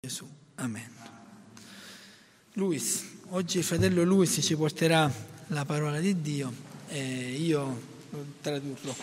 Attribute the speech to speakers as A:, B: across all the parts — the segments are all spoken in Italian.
A: Gesù. Amen. Luis, oggi il fratello Luis ci porterà la parola di Dio e io tradurrò.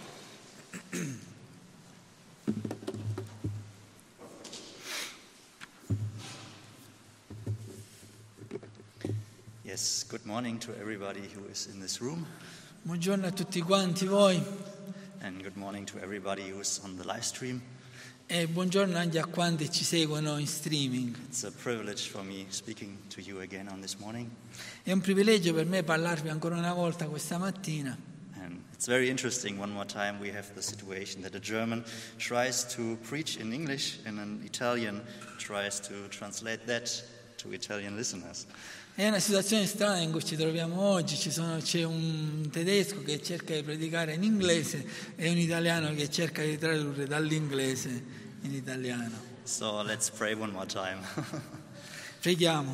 B: Yes, good morning to everybody who is in this room,
A: Buongiorno a tutti quanti voi
B: and good morning to everybody who is on the live stream.
A: e buongiorno anche a quanti ci seguono in streaming.
B: It's a privilege for me speaking to you again on this morning.
A: È un privilegio per me parlarvi ancora una volta questa mattina.
B: And it's very interesting, one more time we have the situation that a German tries to preach in English and an Italian tries to translate that to Italian listeners.
A: È una situazione strana in cui ci troviamo oggi, c'è un tedesco che cerca di predicare in inglese e un italiano che cerca di tradurre dall'inglese in italiano.
B: So let's pray one more time.
A: Preghiamo.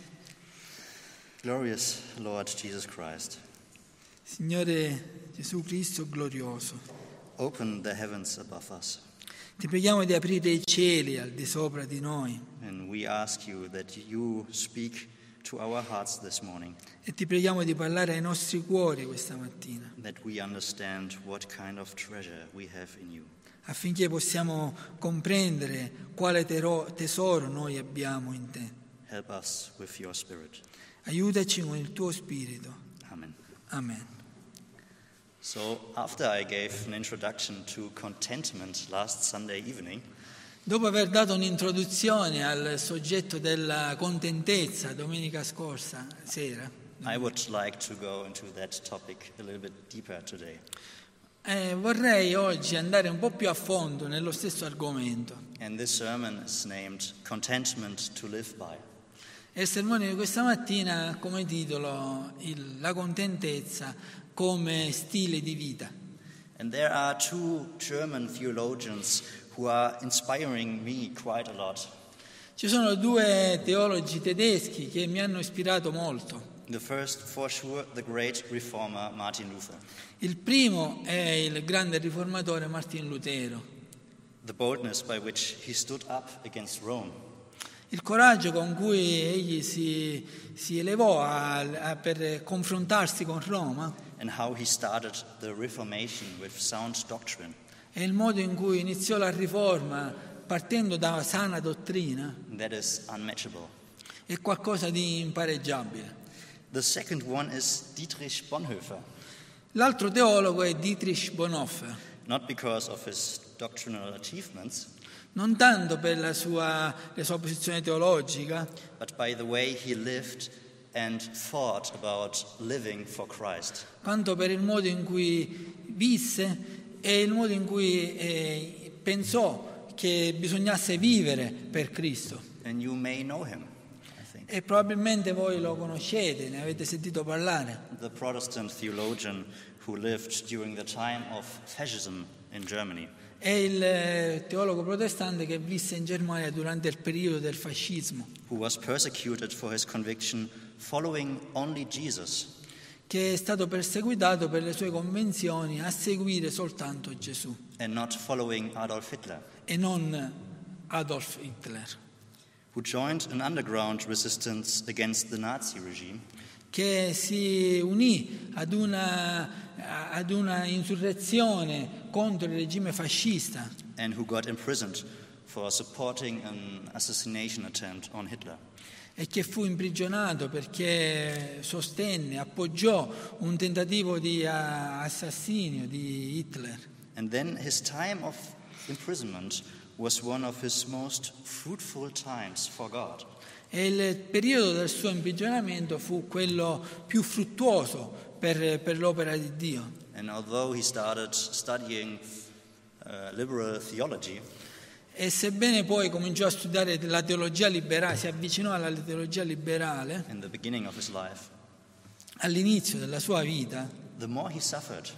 B: Glorious Lord Jesus Christ,
A: Signore Gesù Cristo glorioso,
B: open the heavens above us,
A: ti preghiamo di aprire i cieli al di sopra di noi
B: and we ask you that you speak to our hearts this morning,
A: e ti preghiamo di parlare ai nostri cuori questa mattina,
B: that we understand what kind of treasure we have in you.
A: affinché possiamo comprendere quale tesoro noi abbiamo in te.
B: Help us with your spirit.
A: Aiutaci con il tuo spirito.
B: Amen.
A: Amen.
B: So after I gave an introduction to contentment last Sunday evening,
A: Dopo aver dato un'introduzione al soggetto della contentezza domenica scorsa sera,
B: I would like to go into that topic a little bit deeper today.
A: vorrei oggi andare un po' più a fondo nello stesso argomento.
B: And this sermon is named Contentment to Live By.
A: E il sermone di questa mattina ha come titolo la contentezza come stile di vita.
B: And there are two German theologians who are inspiring me quite a lot.
A: Ci sono due teologi tedeschi che mi hanno ispirato molto.
B: The first, for sure, the great reformer Martin Luther.
A: Il primo è il grande riformatore Martin Lutero.
B: The boldness by which he stood up against Rome.
A: Il coraggio con cui egli si elevò per confrontarsi con Roma
B: And how he started the Reformation with sound doctrine.
A: e il modo in cui iniziò la riforma partendo da sana dottrina
B: That is unmatchable.
A: è qualcosa di impareggiabile.
B: The second one is Dietrich Bonhoeffer,
A: L'altro teologo è Dietrich Bonhoeffer,
B: not because of his doctrinal achievements,
A: non tanto per la sua posizione teologica,
B: but by the way he lived and thought about living for Christ.
A: quanto per il modo in cui visse e il modo in cui pensò che bisognasse vivere per Cristo.
B: And you may know him, I think.
A: E probabilmente voi lo conoscete, ne avete sentito parlare.
B: The Protestant theologian who lived during the time of fascism in Germany.
A: È il teologo protestante che visse in Germania durante il periodo del fascismo,
B: Who was persecuted for his conviction following only Jesus.
A: che è stato perseguitato per le sue convenzioni a seguire soltanto Gesù
B: And not following Adolf Hitler,
A: e non Adolf Hitler,
B: who joined an underground resistance against the Nazi regime,
A: che si unì ad una insurrezione contro il regime fascista
B: and who got imprisoned for supporting an assassination attempt on Hitler.
A: e che fu imprigionato perché appoggiò un tentativo di assassinio di Hitler.
B: And then his time of imprisonment was one of his most fruitful times for God.
A: E il periodo del suo imprigionamento fu quello più fruttuoso per l'opera di Dio.
B: And although he started studying liberal theology,
A: E sebbene poi cominciò a studiare la teologia liberale, si avvicinò alla teologia liberale
B: in the beginning of his life,
A: all'inizio della sua vita,
B: the more he suffered,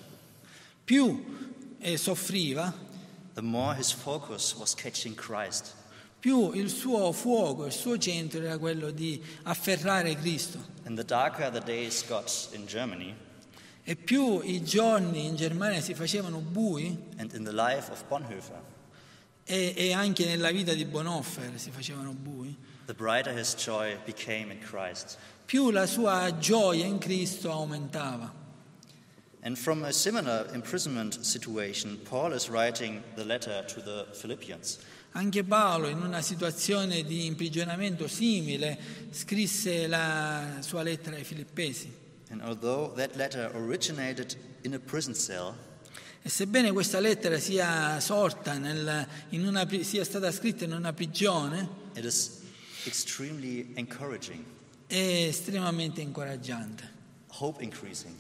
A: più soffriva,
B: the more his focus was catching Christ.
A: più il suo fuoco, il suo centro era quello di afferrare Cristo.
B: And the darker the days got in Germany,
A: E più i giorni in Germania si facevano bui
B: and in the life of Bonhoeffer,
A: e anche nella vita di Bonhoeffer si facevano bui,
B: the brighter his joy became in Christ.
A: più la sua gioia in Cristo aumentava.
B: And from a similar imprisonment situation, Paul is writing the letter to the Philippians.
A: Anche Paolo, in una situazione di imprigionamento simile, scrisse la sua lettera ai Filippesi.
B: And although that letter originated in a prison cell,
A: E sebbene questa lettera sia sorta sia stata scritta in una prigione,
B: it is extremely encouraging,
A: è estremamente incoraggiante.
B: hope increasing,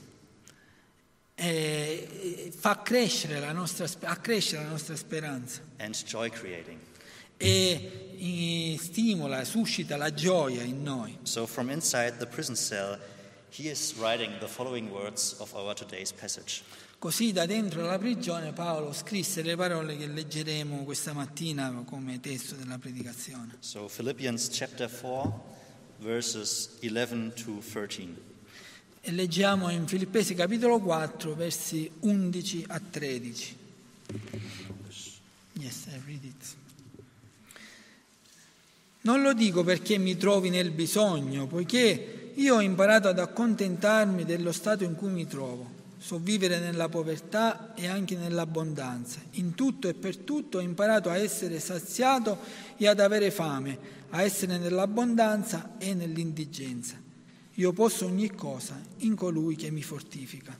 A: Fa crescere accresce la nostra speranza
B: and joy creating.
A: e stimola, suscita la gioia in noi.
B: So from inside the prison cell, he is writing the following words of our today's passage.
A: Così da dentro la prigione Paolo scrisse le parole che leggeremo questa mattina come testo della predicazione.
B: So Philippians chapter 4, verses 11 to 13.
A: E leggiamo in Filippesi capitolo 4, versi 11 a 13. Yes, I read it. Non lo dico perché mi trovi nel bisogno, poiché io ho imparato ad accontentarmi dello stato in cui mi trovo. So vivere nella povertà e anche nell'abbondanza. In tutto e per tutto ho imparato a essere saziato e ad avere fame, a essere nell'abbondanza e nell'indigenza. Io posso ogni cosa in colui che mi fortifica.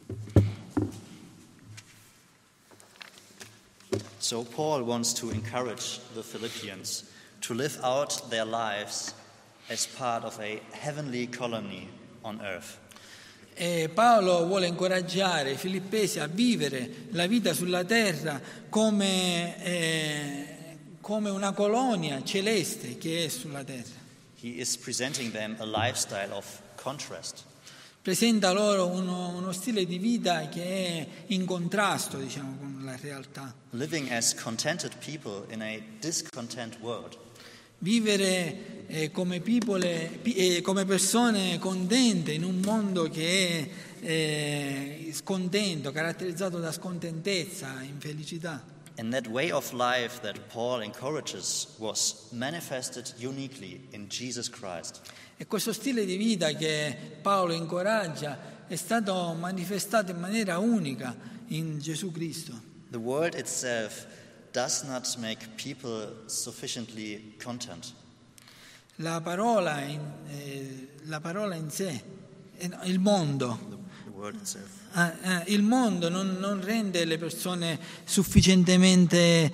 B: So Paul wants to encourage the Philippians to live out their lives as part of a heavenly colony on earth.
A: E Paolo vuole incoraggiare i Filippesi a vivere la vita sulla terra come una colonia celeste che è sulla terra.
B: He is presenting them a lifestyle of contrast.
A: Presenta loro uno stile di vita che è in contrasto, diciamo, con la realtà.
B: Living as contented people in a discontent world.
A: Vivere come persone contente in un mondo che è scontento, caratterizzato da scontentezza, infelicità.
B: And that way of life that Paul encourages was manifested uniquely in Jesus Christ.
A: E questo stile di vita che Paolo incoraggia è stato manifestato in maniera unica in Gesù Cristo.
B: The word itself does not make people sufficiently content.
A: La parola in sé, il mondo.
B: The word itself.
A: Il mondo non rende le persone sufficientemente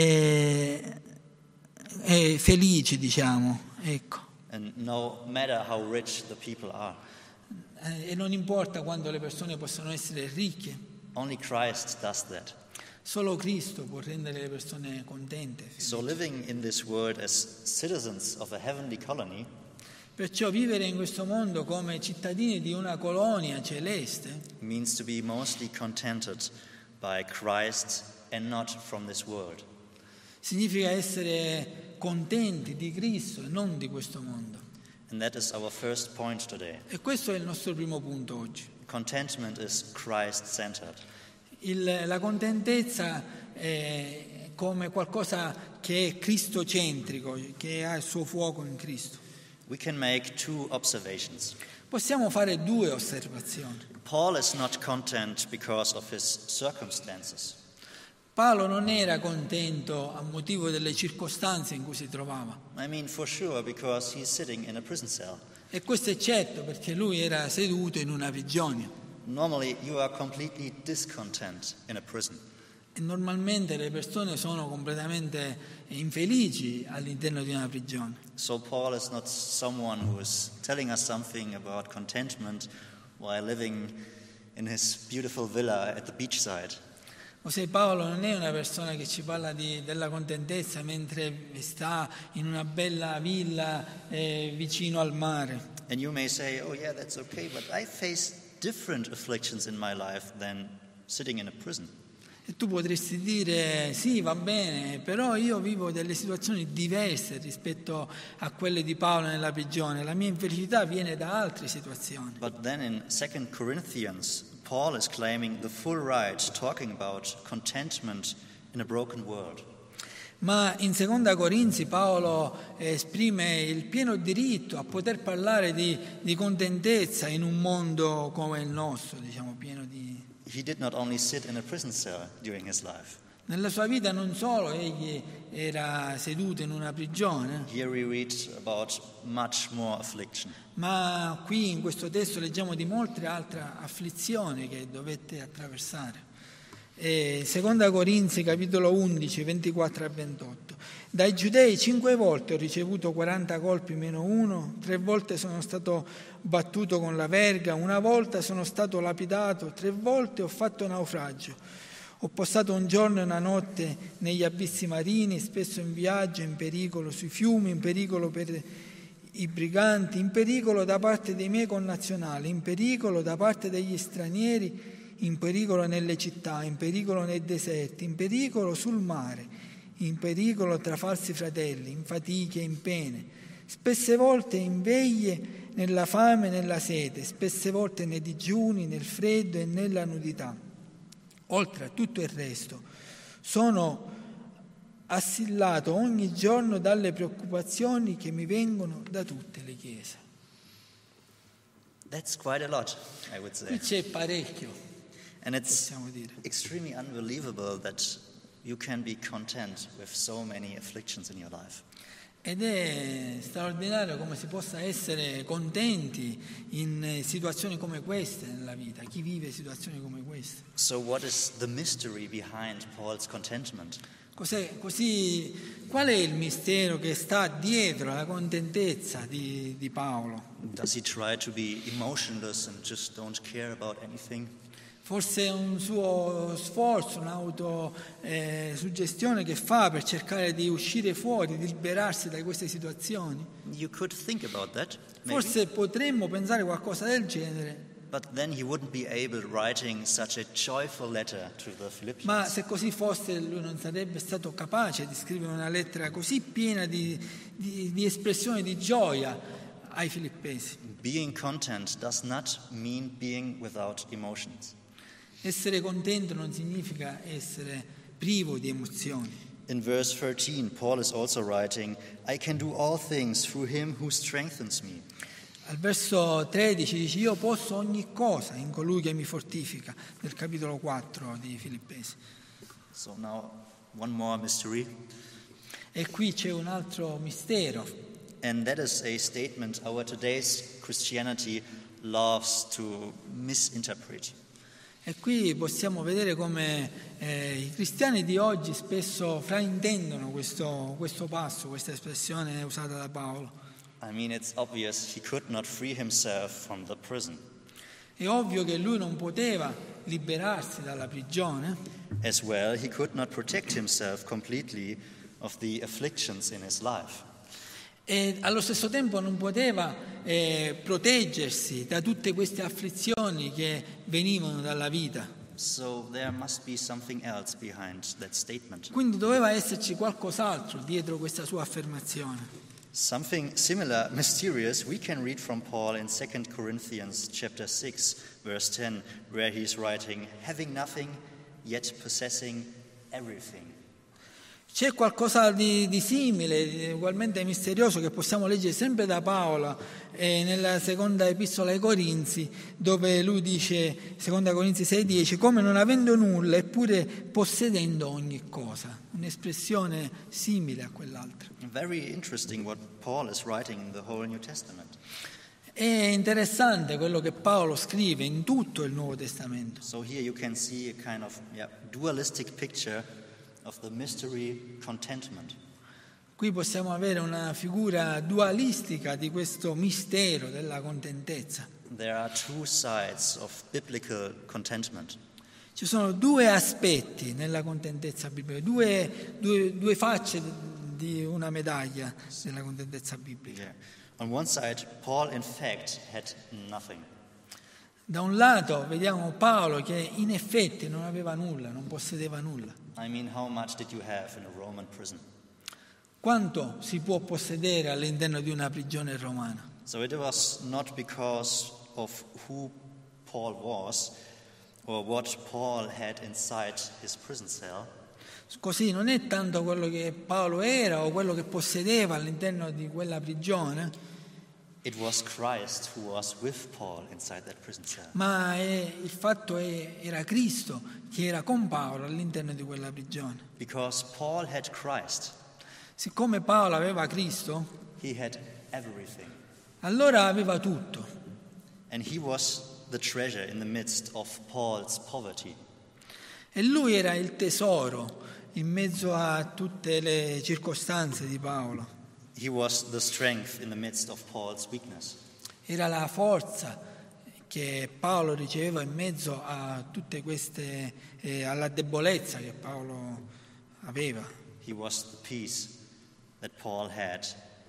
A: felici, diciamo, ecco.
B: And no matter how rich the people are,
A: E non importa quanto le persone possono essere ricche,
B: only Christ does that.
A: solo Cristo può rendere le persone contente, felici.
B: So living in this world as citizens of a heavenly colony
A: Perciò vivere in questo mondo come cittadini di una colonia celeste
B: means to be mostly contented by Christ and not from this world.
A: significa essere contenti di Cristo e non di questo mondo.
B: And that is our first point today.
A: E questo è il nostro primo punto oggi.
B: Contentment is Christ-centered.
A: La contentezza è come qualcosa che è cristocentrico, che ha il suo fuoco in Cristo.
B: We can make two observations.
A: Possiamo fare due osservazioni.
B: Paul is not content because of his circumstances.
A: Paolo non era contento a motivo delle circostanze in cui si trovava.
B: I mean, for sure, because he's sitting in a prison cell.
A: E questo è certo perché lui era seduto in una prigione.
B: Normally, you are completely discontent in a prison.
A: E normalmente le persone sono completamente infelici all'interno di una prigione.
B: So Paul is not someone who is telling us something about contentment while living in his beautiful villa at the beachside.
A: Ossia Paolo non è una persona che ci parla della contentezza mentre sta in una bella villa vicino al mare.
B: And you may say, oh yeah, that's okay, but I face different afflictions in my life than sitting in a prison.
A: E tu potresti dire, sì, va bene, però io vivo delle situazioni diverse rispetto a quelle di Paolo nella prigione. La mia infelicità viene da altre situazioni.
B: But then in 2 Corinthians, Paul is claiming the full right, talking about contentment in a broken world.
A: Ma in Seconda Corinzi Paolo esprime il pieno diritto a poter parlare di contentezza in un mondo come il nostro, diciamo, pieno di...
B: He did not only sit in a prison cell during his life.
A: Nella sua vita non solo egli era seduto in una prigione,
B: Here we read about much more affliction.
A: ma qui in questo testo leggiamo di molte altre afflizioni che dovette attraversare. Seconda Corinzi capitolo 11, 24 e 28. Dai giudei 5 volte ho ricevuto 40 colpi meno uno, 3 volte sono stato battuto con la verga, 1 volta sono stato lapidato, 3 volte ho fatto naufragio. Ho passato un giorno e una notte negli abissi marini, spesso in viaggio, in pericolo sui fiumi, in pericolo per i briganti, in pericolo da parte dei miei connazionali, in pericolo da parte degli stranieri, in pericolo nelle città, in pericolo nei deserti, in pericolo sul mare, in pericolo tra falsi fratelli, in fatiche, in pene, spesse volte in veglie, nella fame e nella sete, spesse volte nei digiuni, nel freddo e nella nudità. Oltre a tutto il resto, sono assillato ogni giorno dalle preoccupazioni che mi vengono da tutte le chiese.
B: That's quite a lot, I would say.
A: Qui c'è parecchio.
B: And it's
A: Possiamo dire.
B: extremely unbelievable that you can be content with so many afflictions in your life.
A: Ed è straordinario come si possa essere contenti in situazioni come queste nella vita, chi vive situazioni come queste.
B: So what is the mystery behind Paul's contentment?
A: Qual è il mistero che sta dietro alla contentezza di Paolo?
B: Does he try to be emotionless and just don't care about anything?
A: Forse è un suo sforzo, un'autosuggestione che fa per cercare di uscire fuori, di liberarsi da queste situazioni.
B: You could think about that, maybe.
A: Forse potremmo pensare qualcosa del genere,
B: But then he wouldn't be able writing such a joyful letter to the Philippians.
A: ma se così fosse lui non sarebbe stato capace di scrivere una lettera così piena di espressione di gioia ai Filippesi.
B: Being content does not mean being without emotions.
A: Essere contento non significa essere privo di emozioni.
B: In verse 13, Paul is also writing, I can do all things through him who strengthens me.
A: Al verso 13 dice io posso ogni cosa in colui che mi fortifica, nel capitolo 4 di Filippesi.
B: So now, one more mystery.
A: E qui c'è un altro mistero,
B: And that is a statement our today's Christianity loves to misinterpret.
A: e qui possiamo vedere come i cristiani di oggi spesso fraintendono questo passo, questa espressione usata da Paolo.
B: I mean, it's obvious he could not free himself from the prison.
A: È ovvio che lui non poteva liberarsi dalla prigione,
B: As well, he could not protect himself completely of the afflictions in his life.
A: e allo stesso tempo non poteva proteggersi da tutte queste afflizioni che venivano dalla vita.
B: So there must be something else behind that statement.
A: Quindi doveva esserci qualcos'altro dietro questa sua affermazione.
B: Something similar, mysterious, we can read from Paul in 2 Corinthians chapter 6, verse 10, where he's writing, having nothing, yet possessing everything.
A: C'è qualcosa di simile, ugualmente misterioso, che possiamo leggere sempre da Paolo nella seconda epistola ai Corinzi, dove lui dice, 2 Corinzi 6,10, come non avendo nulla eppure possedendo ogni cosa. Un'espressione simile a quell'altra.
B: Very interesting what Paul is writing in the whole New Testament.
A: È interessante quello che Paolo scrive in tutto il Nuovo Testamento.
B: So here you can see a kind of dualistic picture of the mystery contentment.
A: Qui possiamo avere una figura dualistica di questo mistero della contentezza.
B: There are two sides of biblical contentment.
A: Ci sono due aspetti nella contentezza biblica, due facce di una medaglia della contentezza biblica.
B: Yeah. On one side, Paul in fact had nothing.
A: Da un lato vediamo Paolo che in effetti non aveva nulla, non possedeva nulla.
B: I mean, how much did you have in a Roman prison?
A: Quanto si può possedere all'interno di una prigione romana?
B: So it was not because of who Paul was or what Paul had inside his prison cell.
A: Così non è tanto quello che Paolo era o quello che possedeva all'interno di quella prigione,
B: It was Christ who was with Paul inside that prison cell.
A: ma il fatto era Cristo che era con Paolo all'interno di quella prigione.
B: Because Paul had Christ,
A: Siccome Paolo aveva Cristo,
B: he had everything.
A: allora aveva tutto.
B: And he was the treasure in the midst of Paul's poverty.
A: E lui era il tesoro in mezzo a tutte le circostanze di Paolo.
B: He was the strength in the midst of Paul's weakness.
A: Era la forza che Paolo riceveva in mezzo a tutte queste, alla debolezza che Paolo aveva.
B: He was the peace that Paul had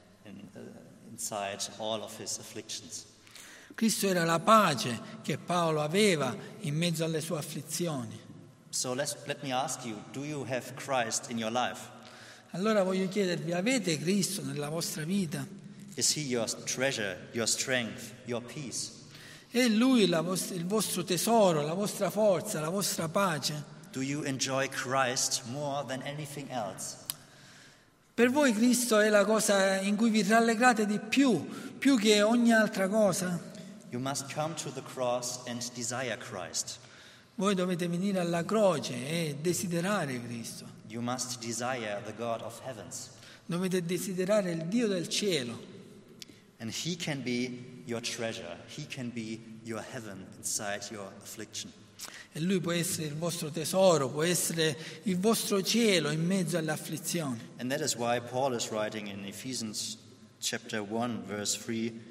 B: inside all of his afflictions.
A: Cristo era la pace che Paolo aveva in mezzo alle sue afflizioni.
B: So let me ask you, do you have Christ in your life?
A: Allora voglio chiedervi, avete Cristo nella vostra vita?
B: Is he your treasure, your strength, your peace?
A: È Lui il vostro tesoro, la vostra forza, la vostra pace?
B: Do you enjoy Christ more than anything else?
A: Per voi Cristo è la cosa in cui vi rallegrate di più che ogni altra cosa?
B: You must come to the cross and desire Christ.
A: Voi dovete venire alla croce e desiderare Cristo.
B: You must desire the God of heavens.
A: Dovete desiderare il Dio del cielo.
B: And he can be your treasure. He can be your heaven inside your affliction.
A: E Lui può essere il vostro tesoro, può essere il vostro cielo in mezzo alle afflizioni.
B: And that is why Paul is writing in Ephesians chapter 1 verse 3.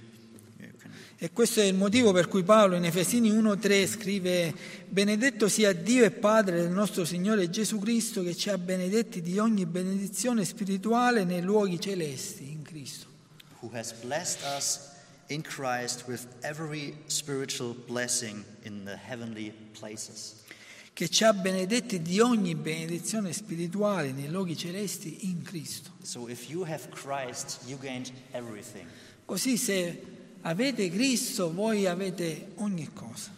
A: E questo è il motivo per cui Paolo in Efesini 1,3 scrive: benedetto sia Dio e Padre del nostro Signore Gesù Cristo, che ci ha benedetti di ogni benedizione spirituale nei luoghi celesti in Cristo.
B: Who has blessed us in Christ with every spiritual blessing in the heavenly places.
A: Che ci ha benedetti di ogni benedizione spirituale nei luoghi celesti in Cristo.
B: So if you have Christ, you gained everything.
A: Così se avete Cristo, voi avete ogni cosa.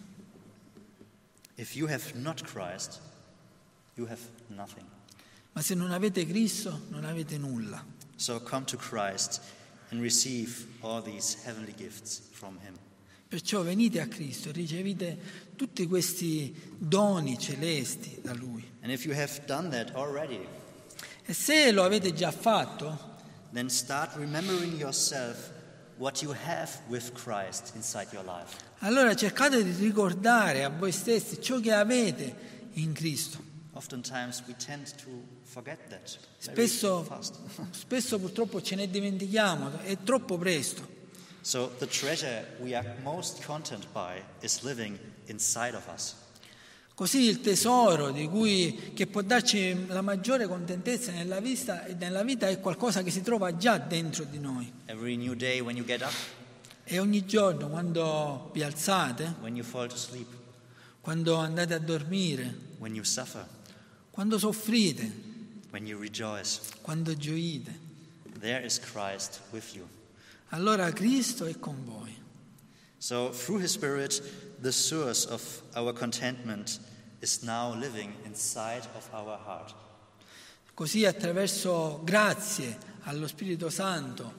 B: If you have not Christ, you have nothing.
A: Ma se non avete Cristo, non avete nulla.
B: So come to Christ and receive all these heavenly gifts from him.
A: Perciò venite a Cristo e ricevete tutti questi doni celesti da Lui.
B: And if you have done that already,
A: E se lo avete già fatto,
B: then start remembering yourself what you have with Christ inside your life.
A: allora cercate di ricordare a voi stessi ciò che avete in Cristo.
B: Oftentimes we tend to forget that very fast.
A: Spesso purtroppo ce ne dimentichiamo, è troppo presto.
B: So the treasure we are most content by is living inside of us.
A: Così il tesoro che può darci la maggiore contentezza nella vita è qualcosa che si trova già dentro di noi.
B: Every new day when you get up,
A: E ogni giorno quando vi alzate,
B: when you fall to sleep,
A: quando andate a dormire,
B: when you suffer,
A: quando soffrite,
B: when you rejoice,
A: quando gioite,
B: there is Christ with you.
A: allora Cristo è con voi.
B: So through his Spirit, the source of our contentment is now living inside of our heart.
A: Così attraverso grazie allo Spirito Santo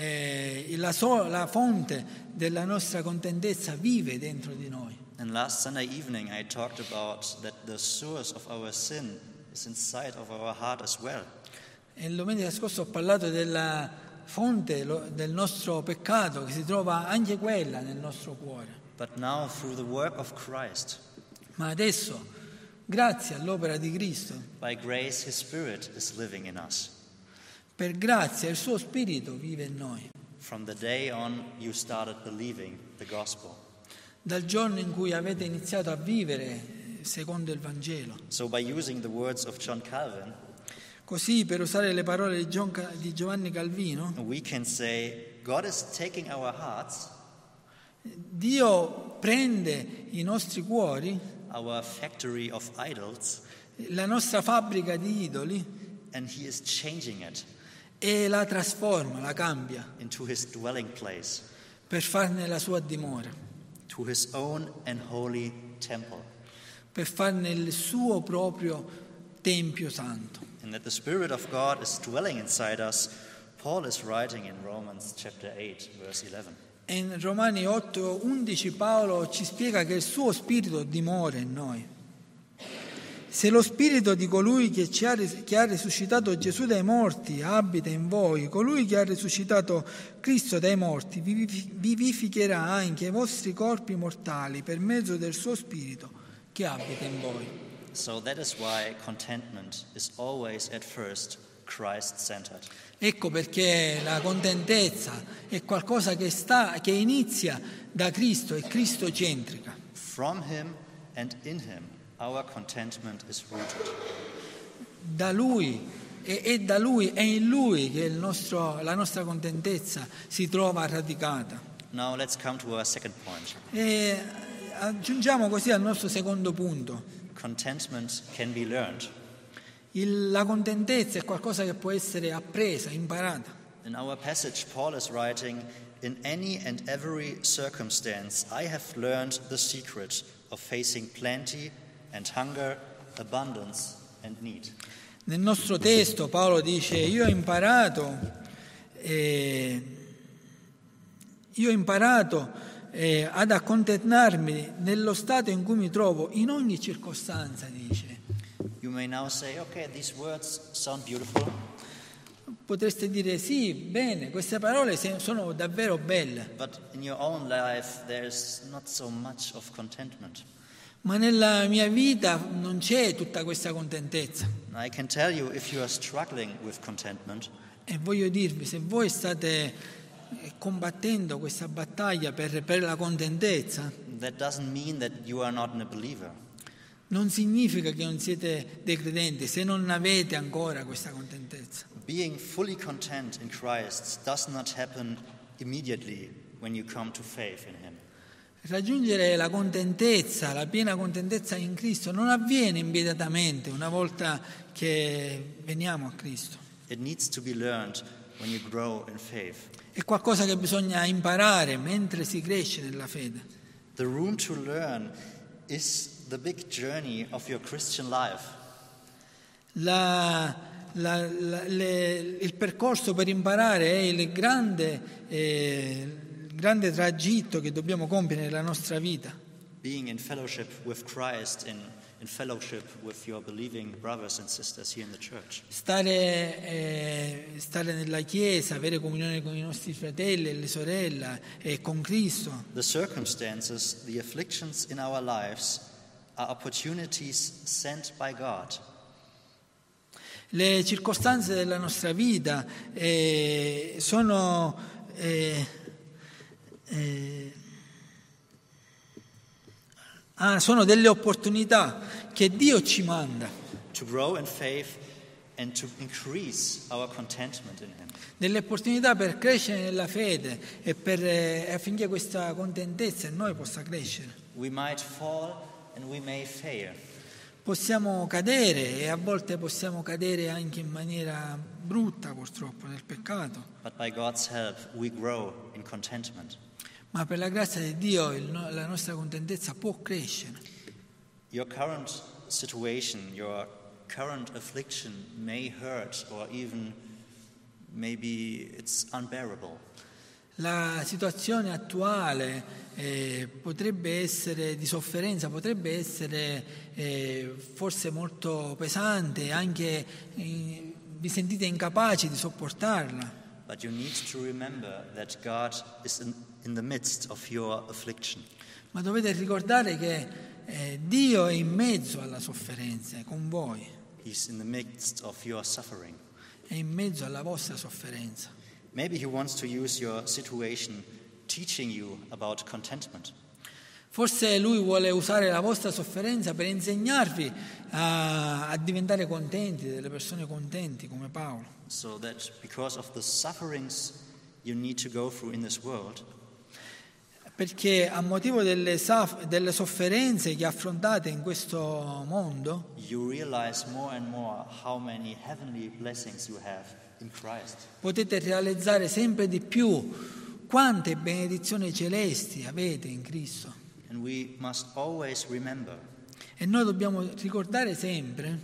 A: la fonte della nostra contentezza vive dentro di noi.
B: And last Sunday evening I talked about that the source of our sin is inside of our heart as well.
A: E domenica scorsa ho parlato della fonte del nostro peccato che si trova anche quella nel nostro cuore.
B: But now through the work of Christ,
A: Ma adesso, grazie all'opera di Cristo,
B: by grace his Spirit is living in us.
A: per grazia il suo Spirito vive in noi.
B: From the day on you started believing the gospel.
A: Dal giorno in cui avete iniziato a vivere secondo il Vangelo.
B: So by using the words of John Calvin,
A: Così, per usare le parole di Giovanni Calvino,
B: we can say God is taking our hearts,
A: Dio prende i nostri cuori,
B: our factory of idols,
A: la nostra fabbrica di idoli,
B: and he is changing it
A: e la trasforma, la cambia,
B: into his dwelling place,
A: per farne la sua dimora,
B: to his own and holy temple.
A: per farne il suo proprio Tempio santo.
B: And that the Spirit of God is dwelling inside us, Paul is writing in Romans chapter 8, verse 11.
A: E in Romani 8:11 Paolo ci spiega che il suo spirito dimora in noi. Se lo spirito di colui che ha risuscitato Gesù dai morti abita in voi, colui che ha risuscitato Cristo dai morti vivificherà anche i vostri corpi mortali per mezzo del suo spirito che abita in voi.
B: So that is why contentment is always at first Christ-centered.
A: Ecco perché la contentezza è qualcosa che inizia da Cristo, è cristocentrica.
B: From Him and in Him, our contentment is rooted.
A: Da Lui è da Lui, è in Lui che la nostra contentezza si trova radicata.
B: Now let's come to our second point.
A: E aggiungiamo così al nostro secondo punto.
B: Contentment can be learned.
A: La contentezza è qualcosa che può essere appresa, imparata.
B: In our passage, Paul is writing, "In any and every circumstance, I have learned the secret of facing plenty and hunger, abundance and need."
A: Nel nostro testo Paolo dice: io ho imparato ad accontentarmi nello stato in cui mi trovo in ogni circostanza, dice.
B: You may now say, okay, these words sound beautiful.
A: Potreste dire sì, bene, queste parole sono davvero belle.
B: But in your own life there's not so much of contentment.
A: Ma nella mia vita non c'è tutta questa contentezza.
B: I can tell you, if you are struggling with contentment,
A: E voglio dirvi, se voi state combattendo questa battaglia per la contentezza,
B: that doesn't mean that you are not a believer.
A: non significa che non siete dei credenti, se non avete ancora questa contentezza.
B: Being fully content in Christ does not happen immediately when you come to faith in Him.
A: Raggiungere la contentezza, la piena contentezza in Cristo non avviene immediatamente una volta che veniamo a Cristo.
B: It needs to be learned when you grow in faith.
A: È qualcosa che bisogna imparare mentre si cresce nella fede.
B: The room to learn is the big journey of your Christian life.
A: Il percorso per imparare è il grande tragitto che dobbiamo compiere nella nostra vita.
B: Being in fellowship with Christ, in fellowship with your believing brothers and sisters here in the church.
A: Stare nella Chiesa, avere comunione con i nostri fratelli e le sorelle e con Cristo.
B: The circumstances, the afflictions in our lives are opportunities sent by God.
A: Le circostanze della nostra vita sono delle opportunità che Dio ci manda.
B: To grow in faith and to increase our contentment in Him.
A: Delle opportunità per crescere nella fede e affinché questa contentezza in noi possa crescere.
B: We might fall and we may fail.
A: Possiamo cadere e a volte possiamo cadere anche in maniera brutta, purtroppo, nel peccato.
B: But by God's help we grow in contentment.
A: Ma per la grazia di Dio la nostra contentezza può crescere.
B: Your current situation, your current affliction may hurt or even maybe it's unbearable.
A: La situazione attuale potrebbe essere di sofferenza, potrebbe essere forse molto pesante, anche vi sentite incapaci di sopportarla.
B: But you need to remember that God is in the midst of your affliction.
A: Ma dovete ricordare che Dio è in mezzo alla sofferenza, è con voi.
B: He's in the midst of your suffering.
A: È in mezzo alla vostra sofferenza.
B: Maybe He wants to use your situation teaching you about contentment.
A: Forse Lui vuole usare la vostra sofferenza per insegnarvi a diventare contenti, delle persone contenti come Paolo.
B: So that because of the sufferings you need to go through in this world,
A: perché a motivo delle sofferenze che affrontate in questo mondo,
B: you realize more and more how many heavenly blessings you have in Christ.
A: Potete realizzare sempre di più quante benedizioni celesti avete in Cristo.
B: And we must always remember
A: E noi dobbiamo ricordare sempre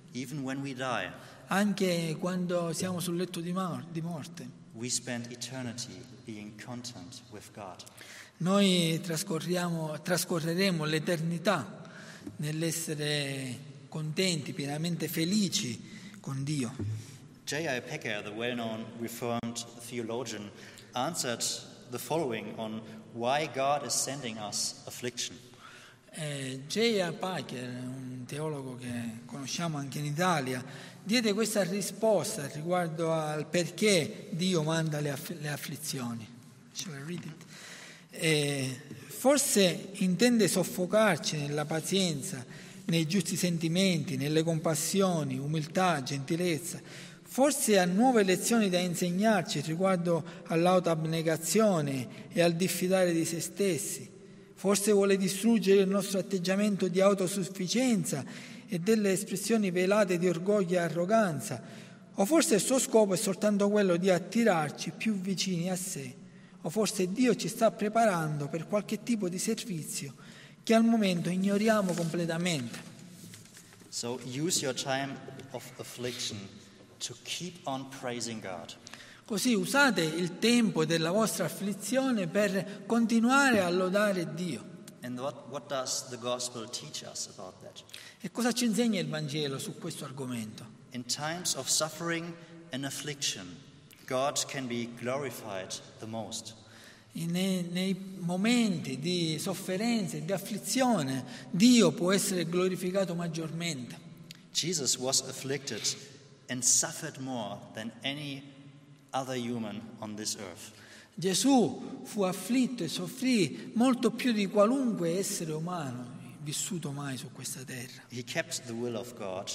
B: Even when we die,
A: anche quando siamo sul letto di morte.
B: we spend eternity being content with God.
A: Noi trascorreremo l'eternità nell'essere contenti, pienamente felici con Dio.
B: J.I. Packer, the well-known Reformed theologian, answered the following on why God is sending us affliction.
A: J.I. Packer, un teologo che conosciamo anche in Italia, diede questa risposta riguardo al perché Dio manda le afflizioni. Shall I read it? Forse intende soffocarci nella pazienza, nei giusti sentimenti, nelle compassioni, umiltà, gentilezza. Forse ha nuove lezioni da insegnarci riguardo all'autoabnegazione e al diffidare di se stessi. Forse vuole distruggere il nostro atteggiamento di autosufficienza e delle espressioni velate di orgoglio e arroganza. O forse il suo scopo è soltanto quello di attirarci più vicini a sé. O forse Dio ci sta preparando per qualche tipo di servizio che al momento ignoriamo completamente.
B: So use your time of affliction to keep on praising God.
A: Così usate il tempo della vostra afflizione per continuare a lodare Dio.
B: And what does the gospel teach us about that?
A: E cosa ci insegna il Vangelo su questo argomento?
B: In times of suffering and affliction, God can be glorified the most.
A: Nei momenti di sofferenza e di afflizione, Dio può essere glorificato maggiormente.
B: Jesus was afflicted and suffered more than any other human on this earth.
A: Gesù fu afflitto e soffrì molto più di qualunque essere umano vissuto mai su questa terra.
B: He kept the will of God.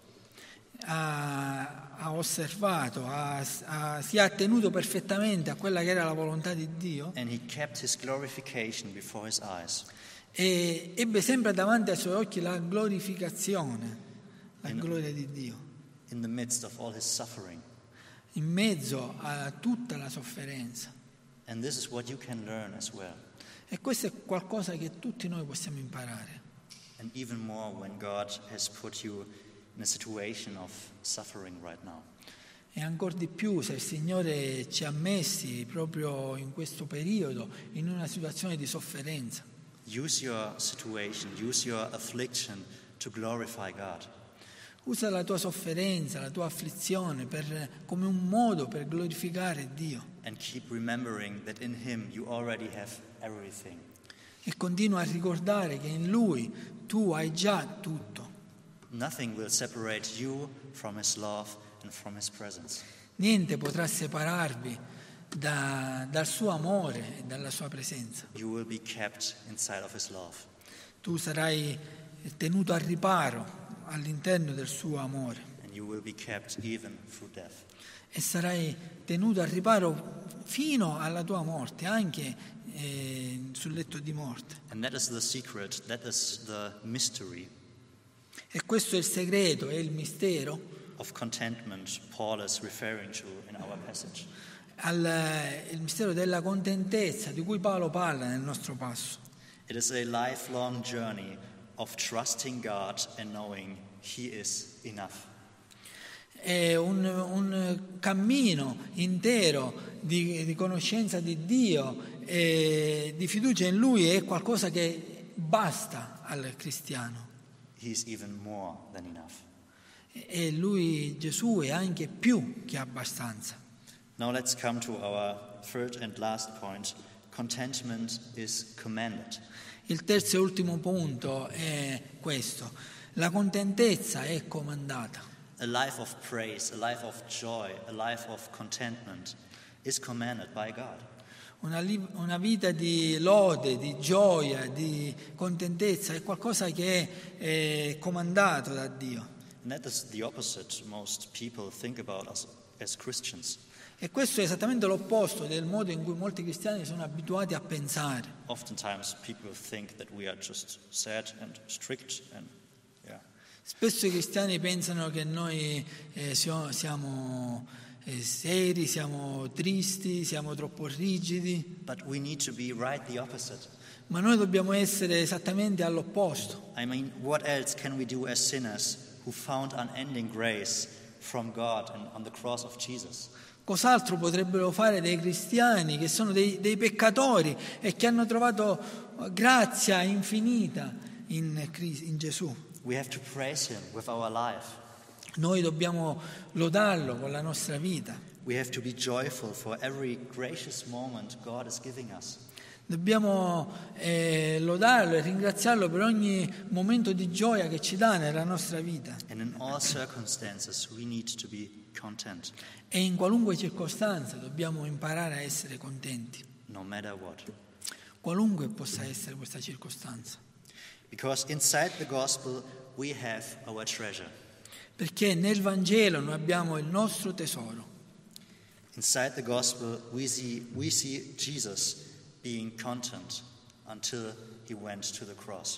A: Ha osservato, si è attenuto perfettamente a quella che era la volontà di Dio.
B: And he kept his glorification before his eyes.
A: E ebbe sempre davanti ai suoi occhi la glorificazione, la gloria di Dio,
B: in the midst of all his suffering.
A: in mezzo a tutta la sofferenza.
B: And this is what you can learn as well.
A: E questo è qualcosa che tutti noi possiamo imparare.
B: And even more when God has put you in a situation of suffering right now.
A: E ancora di più se il Signore ci ha messi proprio in questo periodo in una situazione di sofferenza.
B: Use your situation, use your affliction to glorify God.
A: Usa la tua sofferenza, la tua afflizione come un modo per glorificare Dio.
B: And keep remembering that in Him you already have everything.
A: E continua a ricordare che in Lui tu hai già tutto.
B: Nothing will separate you from His love and from His presence.
A: Niente potrà separarvi dal suo amore e dalla sua presenza.
B: You will be kept inside of His love.
A: Tu sarai tenuto a riparo all'interno del suo amore.
B: And you will be kept even through death.
A: E sarai tenuto a riparo fino alla tua morte, anche sul letto di morte.
B: And that is the secret, that is the mystery
A: E questo è il segreto, è il mistero
B: of contentment Paul is referring to in our passage.
A: il mistero della contentezza di cui Paolo parla nel nostro passo.
B: It is a lifelong journey of trusting God and knowing He is enough.
A: È un cammino intero di conoscenza di Dio e di fiducia in Lui, è qualcosa che basta al cristiano.
B: He is even more than enough.
A: E Lui, Gesù, è anche più che abbastanza.
B: Now let's come to our third and last point. Contentment is commanded.
A: Il terzo e ultimo punto è questo: la contentezza è comandata.
B: A life of praise, a life of joy, a life of contentment is commanded by God.
A: Una vita di lode, di gioia, di contentezza è qualcosa che è comandato da Dio.
B: And that is the opposite most people think about us as Christians.
A: E questo è esattamente l'opposto del modo in cui molti cristiani sono abituati a pensare.
B: Oftentimes people think that we are just sad and strict and
A: Spesso i cristiani pensano che noi siamo seri, siamo tristi, siamo troppo rigidi.
B: But we need to be right the opposite.
A: Ma noi dobbiamo essere esattamente all'opposto.
B: I mean, what else can we do as sinners who found unending grace from God and on the cross of Jesus.
A: Cos'altro potrebbero fare dei cristiani che sono dei peccatori e che hanno trovato grazia infinita in Gesù?
B: We have to praise Him with our life.
A: Noi dobbiamo lodarlo con la nostra vita.
B: We have to be joyful for every gracious moment God is giving us.
A: Dobbiamo lodarlo e ringraziarlo per ogni momento di gioia che ci dà nella nostra vita.
B: And in all circumstances we need to be content,
A: E in qualunque circostanza dobbiamo imparare a essere contenti,
B: no matter what.
A: qualunque possa essere questa circostanza.
B: Because inside the gospel we have our treasure.
A: Perché nel Vangelo noi abbiamo il nostro tesoro.
B: Inside the gospel we see Jesus being content until he went to the cross.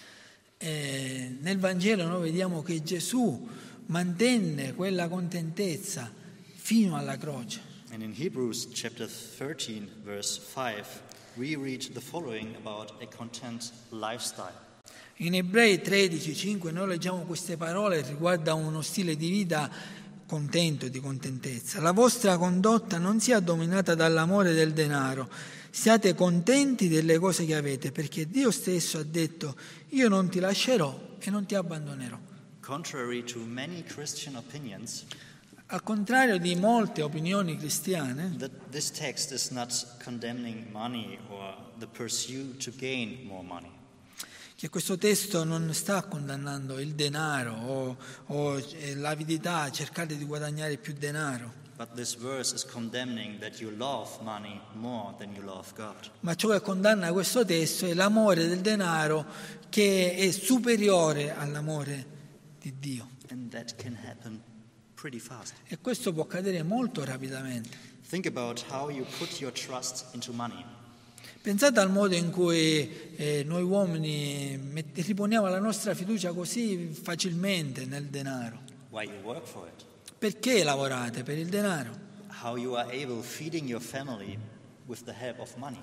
A: E nel Vangelo noi vediamo che Gesù mantenne quella contentezza fino alla croce.
B: And in Hebrews chapter 13 verse 5 we read the following about a content lifestyle.
A: In Ebrei 13:5 noi leggiamo queste parole riguardo a uno stile di vita contento, di contentezza. La vostra condotta non sia dominata dall'amore del denaro, siate contenti delle cose che avete, perché Dio stesso ha detto: io non ti lascerò e non ti abbandonerò.
B: Contrary to many Christian opinions,
A: Al contrario di molte opinioni cristiane,
B: this text is not condemning money or the pursuit to gain more money.
A: che questo testo non sta condannando il denaro o l'avidità, cercare di guadagnare più denaro.
B: But this verse is condemning that you love money more than you love God.
A: Ma ciò che condanna questo testo è l'amore del denaro che è superiore all'amore di Dio.
B: And that can happen pretty fast.
A: E questo può accadere molto rapidamente.
B: Think about how you put your trust into money.
A: Pensate al modo in cui noi uomini riponiamo la nostra fiducia così facilmente nel denaro.
B: Why you work for it.
A: Perché lavorate per il denaro?
B: How you are able feeding your family with the help of money.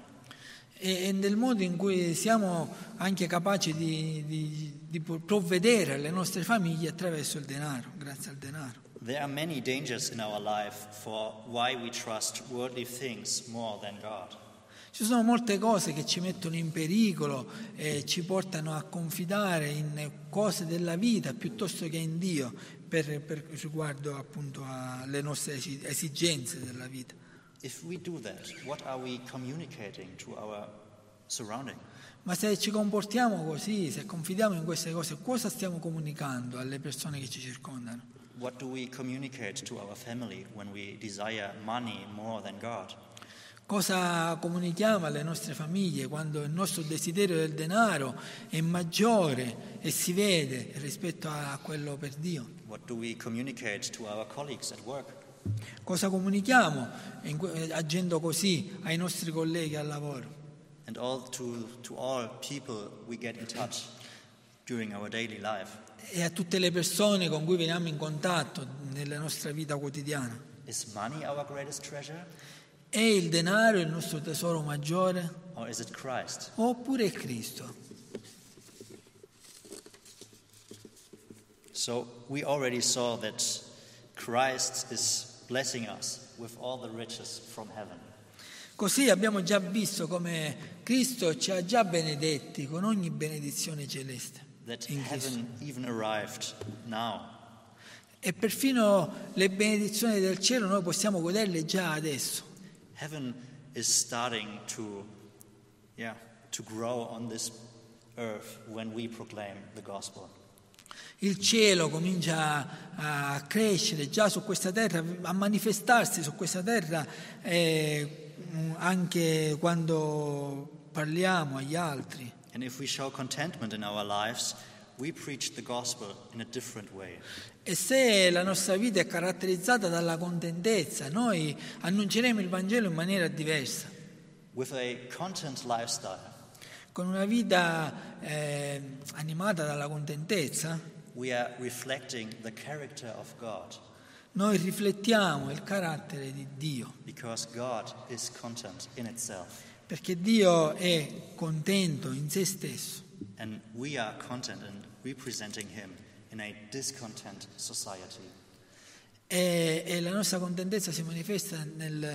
A: E nel modo in cui siamo anche capaci di provvedere alle nostre famiglie attraverso il denaro, grazie al denaro.
B: There are many dangers in our life for why we trust worldly things more than God.
A: Ci sono molte cose che ci mettono in pericolo e ci portano a confidare in cose della vita piuttosto che in Dio per riguardo appunto alle nostre esigenze della vita.
B: If we do that, what are we communicating to our surrounding?
A: Ma se ci comportiamo così, se confidiamo in queste cose, cosa stiamo comunicando alle persone che ci circondano?
B: What do we communicate to our family when we desire money more than God?
A: Cosa comunichiamo alle nostre famiglie quando il nostro desiderio del denaro è maggiore e si vede rispetto a quello per Dio?
B: What do we communicate to our colleagues at work?
A: Cosa comunichiamo agendo così ai nostri colleghi al lavoro?
B: And to all people we get in touch during our daily life.
A: E a tutte le persone con cui veniamo in contatto nella nostra vita quotidiana.
B: Is money our greatest treasure?
A: È il denaro il nostro tesoro maggiore?
B: Or is it Christ?
A: Oppure è Cristo?
B: So we already saw that Christ is blessing us with all the riches from heaven.
A: Così abbiamo già visto come Cristo ci ha già benedetti con ogni benedizione celeste.
B: That
A: In Cristo.
B: heaven even arrived now.
A: E perfino le benedizioni del cielo noi possiamo goderle già adesso.
B: Heaven is starting to grow on this earth when we proclaim the gospel.
A: Il cielo comincia a crescere già su questa terra, a manifestarsi su questa terra anche quando parliamo agli altri.
B: And if we show contentment in our lives, we preach the gospel in a different way.
A: E se la nostra vita è caratterizzata dalla contentezza, noi annunceremo il Vangelo in maniera diversa.
B: With a content lifestyle,
A: Con una vita animata dalla contentezza,
B: we are reflecting the character of God,
A: noi riflettiamo il carattere di Dio,
B: because God is content in itself.
A: perché Dio è contento in se stesso
B: And we are content in representing Him in a discontent society.
A: E la nostra contentezza si manifesta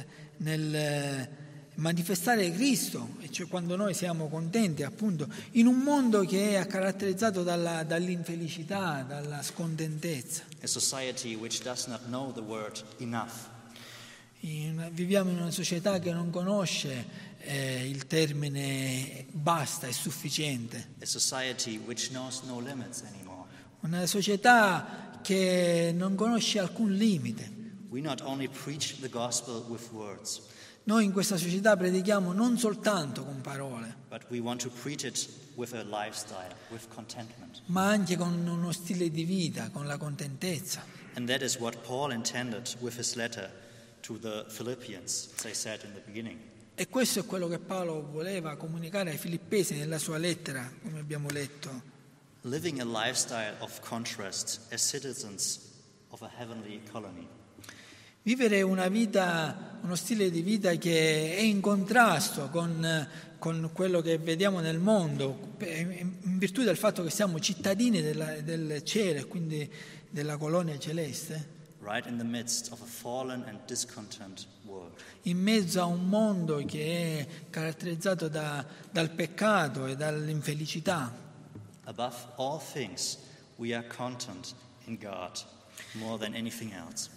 A: nel manifestare Cristo, e cioè quando noi siamo contenti, appunto, in un mondo che è caratterizzato dall'infelicità, dalla scontentezza.
B: A society which does not know the word enough.
A: Viviamo in una società che non conosce il termine basta, è sufficiente.
B: A society which knows no limits anymore.
A: Una società che non conosce alcun limite.
B: We not only preach the gospel with words,
A: Noi in questa società predichiamo non soltanto con parole,
B: but we want to preach it with a lifestyle, with contentment.
A: ma anche con uno stile di vita, con la contentezza.
B: And that is what Paul intended with his letter to the Philippians, as I said in the beginning.
A: E questo è quello che Paolo voleva comunicare ai Filippesi nella sua lettera, come abbiamo letto.
B: Living a lifestyle of contrast as citizens of a heavenly colony.
A: Vivere una vita, uno stile di vita che è in contrasto con quello che vediamo nel mondo, in virtù del fatto che siamo cittadini del cielo e quindi della colonia celeste,
B: Right in the midst of a fallen and discontent world.
A: in mezzo a un mondo che è caratterizzato dal peccato e dall'infelicità.
B: Above all things, we are content in God more than anything else.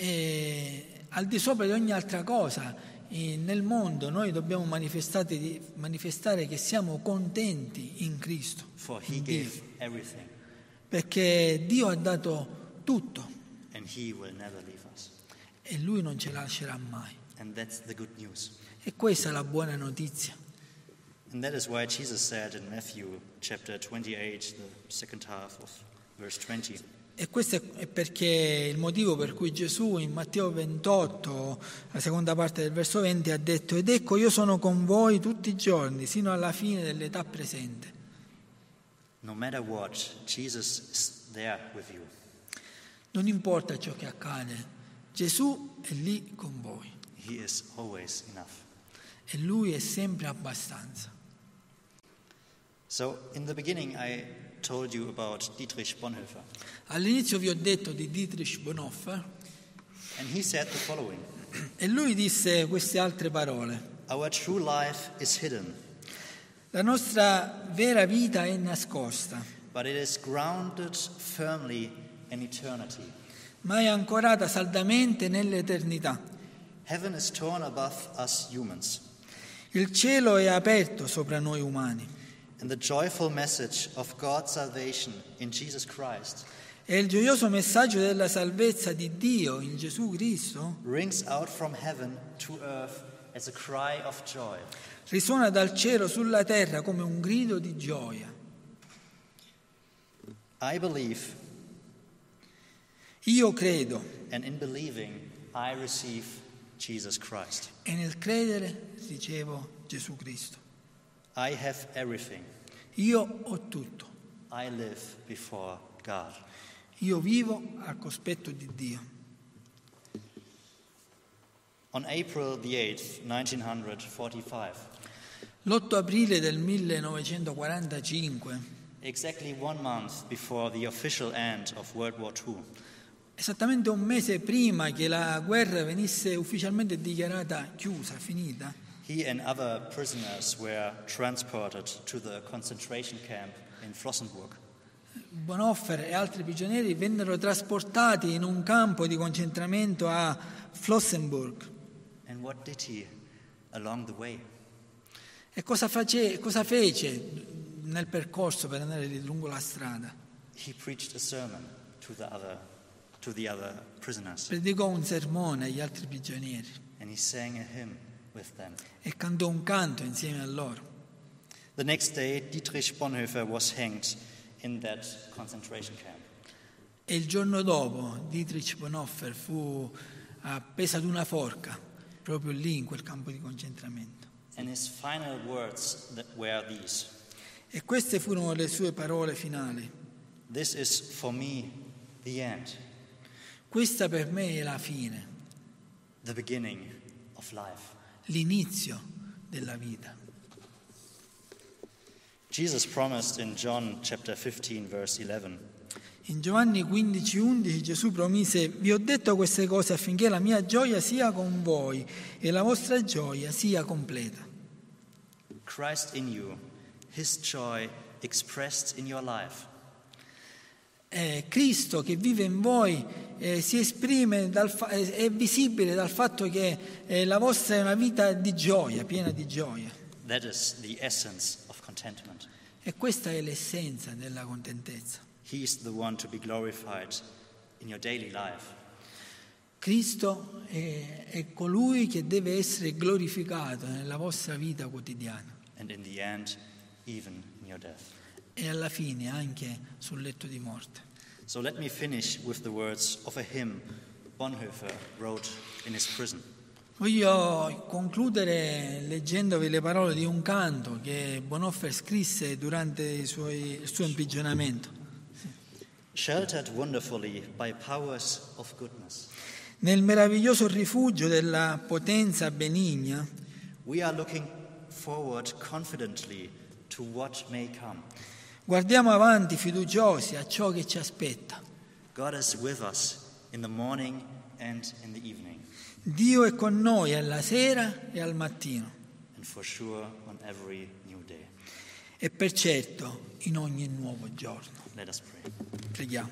A: E al di sopra di ogni altra cosa, nel mondo noi dobbiamo manifestare che siamo contenti in Cristo,
B: For he
A: in
B: gave
A: Dio,
B: everything,
A: perché Dio ha dato tutto
B: and he will never leave us.
A: e Lui non ce lascerà mai.
B: And that's the good news.
A: E questa è la buona notizia.
B: And that is why Jesus said in Matthew chapter 28, the second half of verse 20,
A: E questo è perché il motivo per cui Gesù in Matteo 28, la seconda parte del verso 20, ha detto: ed ecco io sono con voi tutti i giorni, sino alla fine dell'età presente.
B: no matter what, Jesus is there with you.
A: Non importa ciò che accade, Gesù è lì con voi
B: He is always enough.
A: e Lui è sempre abbastanza.
B: So in the beginning I told you about Dietrich Bonhoeffer,
A: All'inizio vi ho detto di Dietrich Bonhoeffer
B: and he said the following:
A: e lui disse queste altre parole:
B: our true life is hidden,
A: la nostra vera vita è nascosta,
B: but it is grounded firmly in eternity.
A: ma è ancorata saldamente nell'eternità.
B: Heaven is torn above us humans,
A: Il cielo è aperto sopra noi umani
B: and the joyful message of God's salvation in Jesus Christ
A: e il gioioso messaggio della salvezza di Dio in Gesù Cristo
B: rings out from heaven to earth as a cry of joy.
A: risuona dal cielo sulla terra come un grido di gioia.
B: I believe,
A: Io credo
B: and in believing, I receive Jesus Christ.
A: e nel credere ricevo Gesù Cristo.
B: I have everything.
A: Io ho tutto.
B: I live before God.
A: Io vivo al cospetto di Dio.
B: On April the 8th, 1945,
A: L'8 aprile del 1945,
B: exactly 1 month before the official end of World War II,
A: esattamente un mese prima che la guerra venisse ufficialmente dichiarata chiusa, finita,
B: he and other prisoners were transported to the concentration camp in Flossenburg.
A: Bonhoeffer e altri prigionieri vennero trasportati in un campo di concentramento a Flossenburg.
B: And what did he along the way?
A: E cosa fece nel percorso per andare lì lungo la strada?
B: He preached a sermon to the other prisoners,
A: Predicò un sermone agli altri prigionieri
B: and he sang a hymn with them.
A: e cantò un canto insieme a loro.
B: The next day, Dietrich Bonhoeffer was hanged in that concentration camp.
A: E il giorno dopo Dietrich Bonhoeffer fu appeso ad una forca proprio lì in quel campo di concentramento.
B: And his final words were these:
A: E queste furono le sue parole finali.
B: "This is for me the end,
A: Questa per me è la fine,
B: the beginning of life."
A: l'inizio della vita.
B: Jesus promised in John chapter 15 verse 11,
A: In Giovanni 15,11 Gesù promise: vi ho detto queste cose affinché la mia gioia sia con voi e la vostra gioia sia completa.
B: Christ in you, his joy expressed in your life.
A: Cristo che vive in voi si esprime, è visibile dal fatto che la vostra è una vita di gioia, piena di gioia.
B: That is the essence of contentment.
A: E questa è l'essenza della contentezza.
B: He is the one to be glorified in your daily life.
A: Cristo è colui che deve essere glorificato nella vostra vita quotidiana.
B: And in the end, even in your death.
A: E alla fine anche sul letto di morte.
B: So let me finish with the words of a hymn Bonhoeffer wrote in his prison.
A: Voglio concludere leggendovi le parole di un canto che Bonhoeffer scrisse durante il suo imprigionamento.
B: Sheltered wonderfully by powers of goodness.
A: Nel meraviglioso rifugio della potenza benigna,
B: We are looking forward confidently to what may come.
A: guardiamo avanti fiduciosi a ciò che ci aspetta.
B: God is with us in the morning and in the evening,
A: Dio è con noi alla sera e al mattino,
B: and for sure on every new day.
A: e per certo in ogni nuovo giorno.
B: Let us pray.
A: Preghiamo.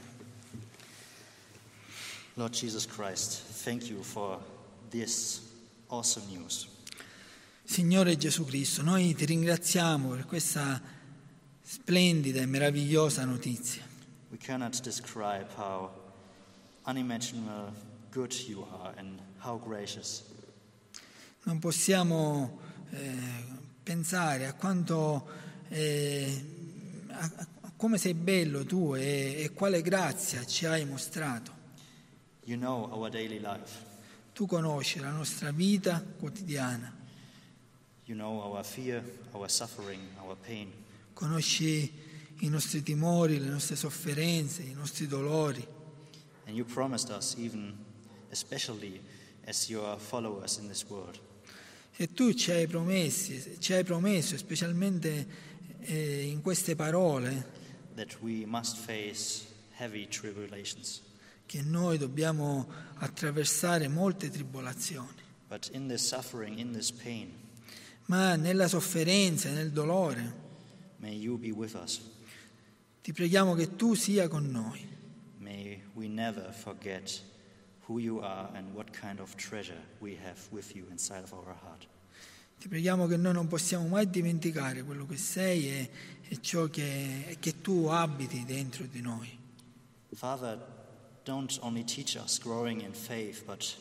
B: Lord Jesus Christ, thank you for this awesome news.
A: Signore Gesù Cristo, noi ti ringraziamo per questa splendida e meravigliosa notizia.
B: We cannot describe how unimaginable good you are and how gracious.
A: Non possiamo pensare a quanto, a come sei bello tu e quale grazia ci hai mostrato.
B: You know our daily life.
A: Tu conosci la nostra vita quotidiana,
B: You know our fear, our suffering, our pain.
A: conosci i nostri timori, le nostre sofferenze, i nostri dolori.
B: And you promised us, even especially as your followers in this world,
A: E tu ci hai promesso, specialmente in queste parole,
B: that we must face heavy tribulations.
A: che noi dobbiamo attraversare molte tribolazioni.
B: But in this suffering, in this pain,
A: Ma nella sofferenza e nel dolore
B: may you be with us.
A: ti preghiamo che tu sia con noi.
B: May we never forget who you are and what kind of treasure we have with you inside of our heart.
A: Ti preghiamo che noi non possiamo mai dimenticare quello che sei e ciò che tu abiti dentro di noi.
B: Father, don't only teach us growing in faith, but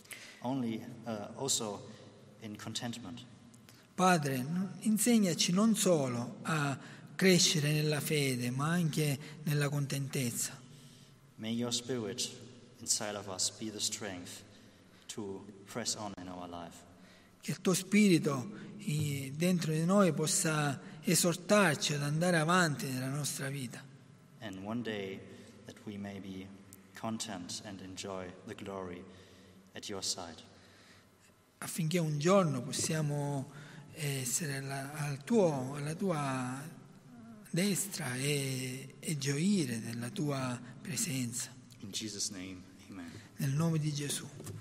B: also in contentment.
A: Padre, insegnaci non solo a crescere nella fede, ma anche nella contentezza.
B: May your spirit inside of us be the strength to press on in our life.
A: Che il tuo spirito dentro di noi possa esortarci ad andare avanti nella nostra vita.
B: And one day that we may be content and enjoy the glory at your side.
A: Affinché un giorno possiamo essere alla tua destra e gioire della tua presenza.
B: In Jesus' name, amen.
A: Nel nome di Gesù.